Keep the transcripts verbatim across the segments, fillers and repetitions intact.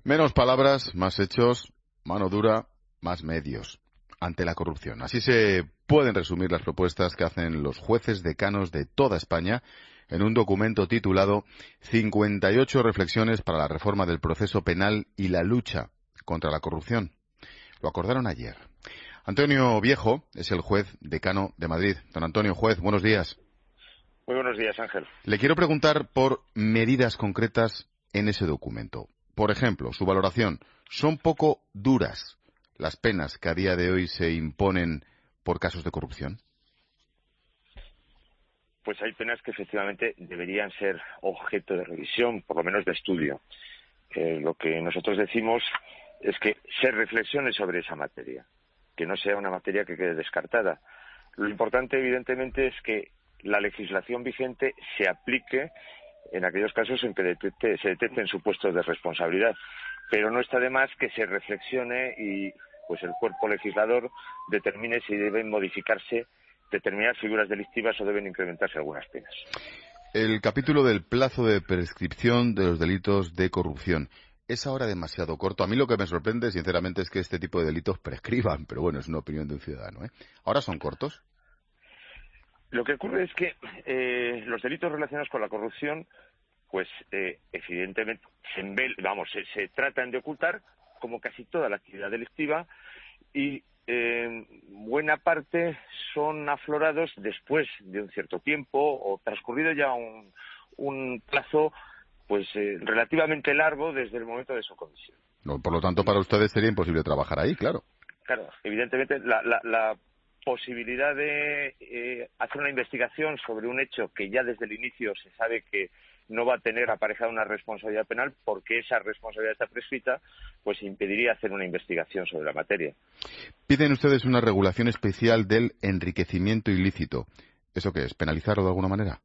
Menos palabras, más hechos, mano dura, más medios ante la corrupción. Así se pueden resumir las propuestas que hacen los jueces decanos de toda España en un documento titulado cincuenta y ocho reflexiones para la reforma del proceso penal y la lucha contra la corrupción. Lo acordaron ayer. Antonio Viejo es el juez decano de Madrid. Don Antonio, juez, buenos días. Muy buenos días, Ángel. Le quiero preguntar por medidas concretas en ese documento. Por ejemplo, su valoración. ¿Son poco duras las penas que a día de hoy se imponen por casos de corrupción? Pues hay penas que efectivamente deberían ser objeto de revisión, por lo menos de estudio. Eh, lo que nosotros decimos es que se reflexione sobre esa materia, que no sea una materia que quede descartada. Lo importante, evidentemente, es que la legislación vigente se aplique en aquellos casos en que detecte, se detecten supuestos de responsabilidad. Pero no está de más que se reflexione y pues el cuerpo legislador determine si deben modificarse determinadas figuras delictivas o deben incrementarse algunas penas. El capítulo del plazo de prescripción de los delitos de corrupción. ¿Es ahora demasiado corto? A mí lo que me sorprende, sinceramente, es que este tipo de delitos prescriban, pero bueno, es una opinión de un ciudadano, ¿eh? ¿Ahora son cortos? Lo que ocurre es que eh, los delitos relacionados con la corrupción, pues eh, evidentemente, se, envel, vamos, se, se tratan de ocultar, como casi toda la actividad delictiva, y eh, buena parte son aflorados después de un cierto tiempo o transcurrido ya un, un plazo pues eh, relativamente largo desde el momento de su comisión. No, por lo tanto, para ustedes sería imposible trabajar ahí, claro. Claro, evidentemente la, la, la posibilidad de eh, hacer una investigación sobre un hecho que ya desde el inicio se sabe que no va a tener aparejada una responsabilidad penal porque esa responsabilidad está prescrita, pues impediría hacer una investigación sobre la materia. Piden ustedes una regulación especial del enriquecimiento ilícito. ¿Eso qué es? ¿Penalizarlo de alguna manera?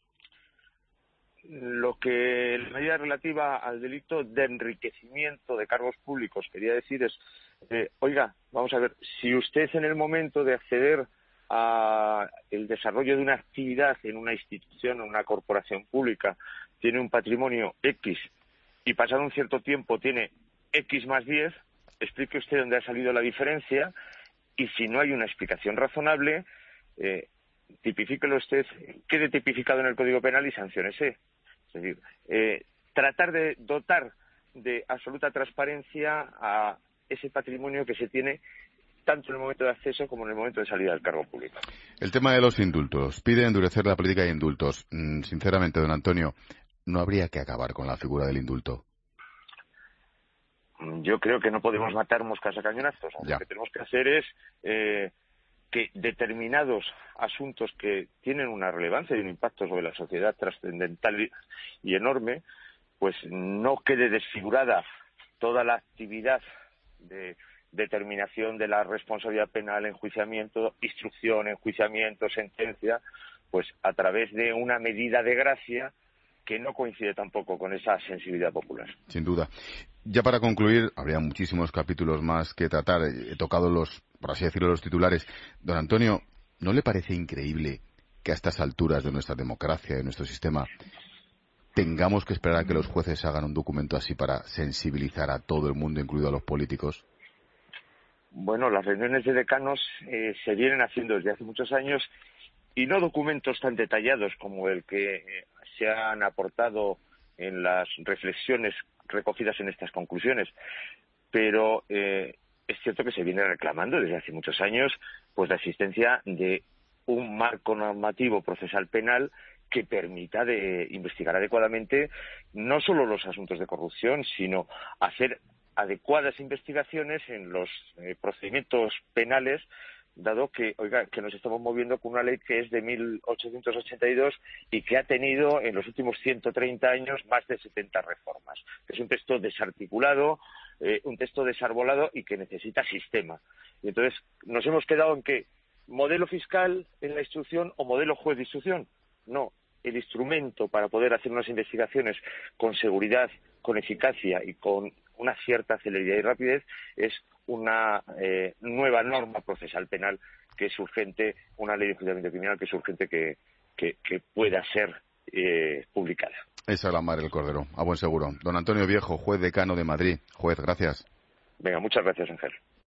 Lo que la medida relativa al delito de enriquecimiento de cargos públicos quería decir es, eh, oiga, vamos a ver, si usted en el momento de acceder a el desarrollo de una actividad en una institución o una corporación pública tiene un patrimonio X y pasado un cierto tiempo tiene X más diez, explique usted dónde ha salido la diferencia y si no hay una explicación razonable, eh, tipifíquelo usted, quede tipificado en el Código Penal y sanciónese. Es decir, eh, tratar de dotar de absoluta transparencia a ese patrimonio que se tiene tanto en el momento de acceso como en el momento de salida del cargo público. El tema de los indultos. Pide endurecer la política de indultos. Mm, sinceramente, don Antonio, ¿no habría que acabar con la figura del indulto? Yo creo que no podemos matar moscas a cañonazos. Ya. Lo que tenemos que hacer es eh, que determinados asuntos que tienen una relevancia y un impacto sobre la sociedad trascendental y, y enorme, pues no quede desfigurada toda la actividad de determinación de la responsabilidad penal, enjuiciamiento, instrucción, enjuiciamiento, sentencia, pues a través de una medida de gracia que no coincide tampoco con esa sensibilidad popular. Sin duda. Ya para concluir, habría muchísimos capítulos más que tratar. He tocado los, por así decirlo, los titulares. Don Antonio, ¿no le parece increíble que a estas alturas de nuestra democracia, de nuestro sistema, tengamos que esperar a que los jueces hagan un documento así para sensibilizar a todo el mundo, incluido a los políticos? Bueno, las reuniones de decanos eh, se vienen haciendo desde hace muchos años y no documentos tan detallados como el que eh, se han aportado en las reflexiones recogidas en estas conclusiones, pero eh, es cierto que se viene reclamando desde hace muchos años pues la existencia de un marco normativo procesal penal que permita de investigar adecuadamente no solo los asuntos de corrupción, sino hacer adecuadas investigaciones en los eh, procedimientos penales, dado que, oiga, que nos estamos moviendo con una ley que es de mil ochocientos ochenta y dos y que ha tenido en los últimos ciento treinta años más de setenta reformas. Es un texto desarticulado, eh, un texto desarbolado y que necesita sistema. Y entonces nos hemos quedado en que modelo fiscal en la instrucción o modelo juez de instrucción. No, el instrumento para poder hacer unas investigaciones con seguridad, con eficacia y con una cierta celeridad y rapidez es una eh, nueva norma procesal penal que es urgente, una ley de enjuiciamiento criminal que es urgente que, que, que pueda ser eh, publicada. Esa es la madre del cordero, a buen seguro. Don Antonio Viejo, juez decano de Madrid. Juez, gracias. Venga, muchas gracias, Ángel.